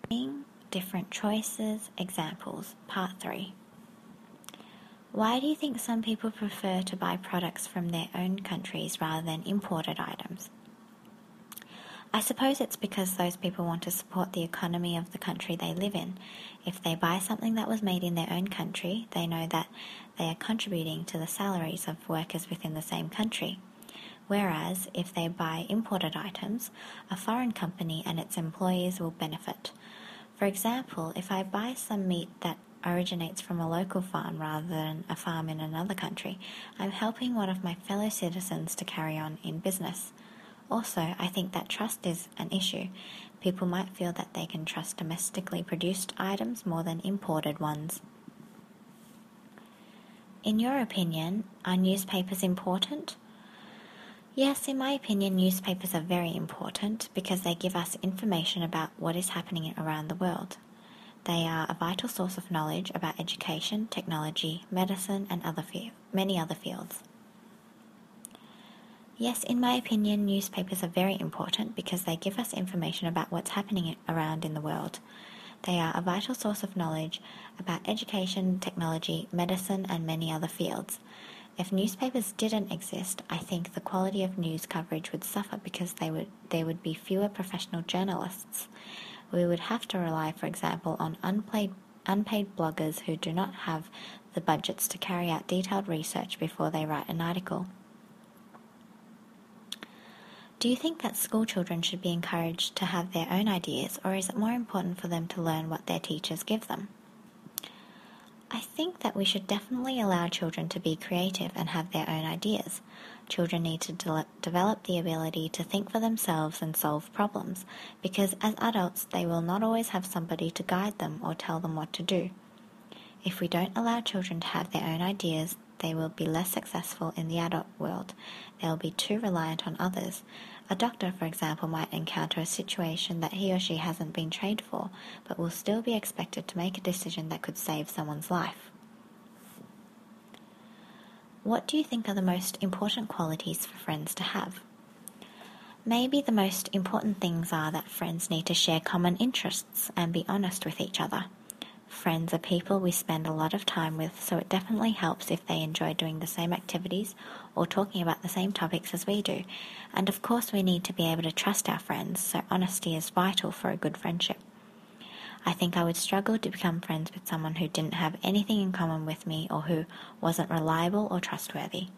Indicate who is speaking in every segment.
Speaker 1: Different choices, examples, part 3. Why do you think some people prefer to buy products from their own countries rather than imported items? I suppose it's because those people want to support the economy of the country they live in. If they buy something that was made in their own country, they know that they are contributing to the salaries of workers within the same country. Whereas, if they buy imported items, a foreign company and its employees will benefit. For example, if I buy some meat that originates from a local farm rather than a farm in another country, I'm helping one of my fellow citizens to carry on in business. Also, I think that trust is an issue. People might feel that they can trust domestically produced items more than imported ones. In your opinion, are newspapers important? Yes, in my opinion, newspapers are very important because they give us information about what is happening around the world. They are a vital source of knowledge about education, technology, medicine, and many other fields. Yes, in my opinion, newspapers are very important because they give us information about what's happening around in the world. They are a vital source of knowledge about education, technology, medicine, and many other fields. If newspapers didn't exist, I think the quality of news coverage would suffer because there would be fewer professional journalists. We would have to rely, for example, on unpaid bloggers who do not have the budgets to carry out detailed research before they write an article. Do you think that school children should be encouraged to have their own ideas, or is it more important for them to learn what their teachers give them? I think that we should definitely allow children to be creative and have their own ideas. Children need to develop the ability to think for themselves and solve problems, because as adults they will not always have somebody to guide them or tell them what to do. If we don't allow children to have their own ideas, they will be less successful in the adult world. They will be too reliant on others. A doctor, for example, might encounter a situation that he or she hasn't been trained for, but will still be expected to make a decision that could save someone's life. What do you think are the most important qualities for friends to have? Maybe the most important things are that friends need to share common interests and be honest with each other. Friends are people we spend a lot of time with, so it definitely helps if they enjoy doing the same activities or talking about the same topics as we do. And of course we need to be able to trust our friends, so honesty is vital for a good friendship. I think I would struggle to become friends with someone who didn't have anything in common with me or who wasn't reliable or trustworthy.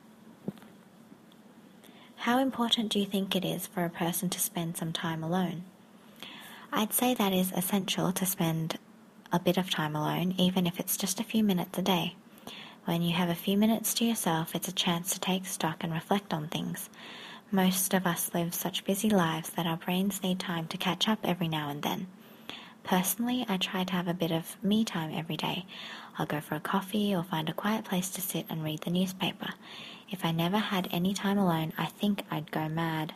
Speaker 1: How important do you think it is for a person to spend some time alone? I'd say that is essential to spend a bit of time alone, even if it's just a few minutes a day. When you have a few minutes to yourself, it's a chance to take stock and reflect on things. Most of us live such busy lives that our brains need time to catch up every now and then. Personally, I try to have a bit of me time every day. I'll go for a coffee or find a quiet place to sit and read the newspaper. If I never had any time alone, I think I'd go mad.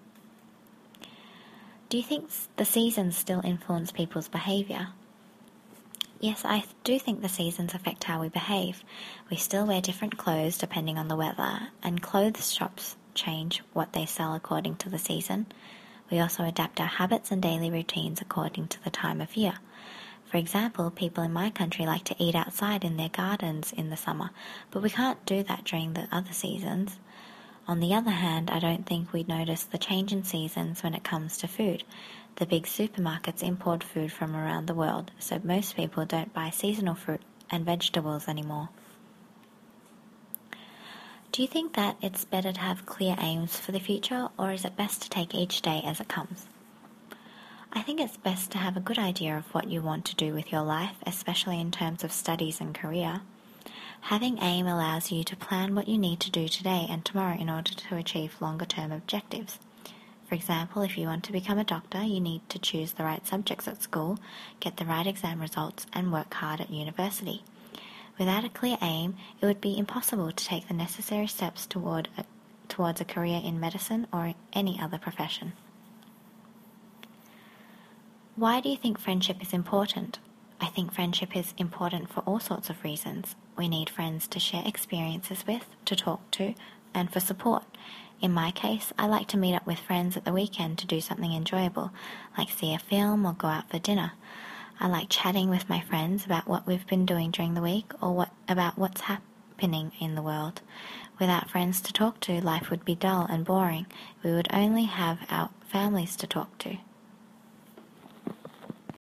Speaker 1: Do you think the seasons still influence people's behaviour? Yes, I do think the seasons affect how we behave. We still wear different clothes depending on the weather, and clothes shops change what they sell according to the season. We also adapt our habits and daily routines according to the time of year. For example, people in my country like to eat outside in their gardens in the summer, but we can't do that during the other seasons. On the other hand, I don't think we'd notice the change in seasons when it comes to food. The big supermarkets import food from around the world, so most people don't buy seasonal fruit and vegetables anymore. Do you think that it's better to have clear aims for the future, or is it best to take each day as it comes? I think it's best to have a good idea of what you want to do with your life, especially in terms of studies and career. Having aim allows you to plan what you need to do today and tomorrow in order to achieve longer-term objectives. For example, if you want to become a doctor, you need to choose the right subjects at school, get the right exam results, and work hard at university. Without a clear aim, it would be impossible to take the necessary steps towards a career in medicine or any other profession. Why do you think friendship is important? I think friendship is important for all sorts of reasons. We need friends to share experiences with, to talk to, and for support. In my case, I like to meet up with friends at the weekend to do something enjoyable, like see a film or go out for dinner. I like chatting with my friends about what we've been doing during the week or about what's happening in the world. Without friends to talk to, life would be dull and boring. We would only have our families to talk to.